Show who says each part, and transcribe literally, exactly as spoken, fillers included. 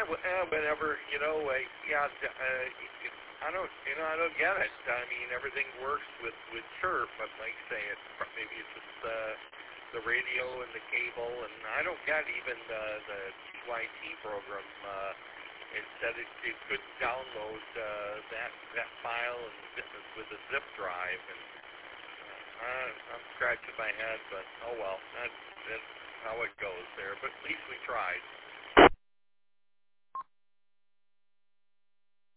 Speaker 1: w- uh, whenever, you know, uh, yeah, d- uh, I don't, you know, I don't get it. I mean, everything works with with chirp, but like I say, it's pro- maybe it's just uh, the radio and the cable, and I don't get even the the T Y T program. Uh, it said it, it couldn't download uh, that that file and zip it with a zip drive, and uh, I'm scratching my head, but oh well, that's that's how it goes there. But at least we tried.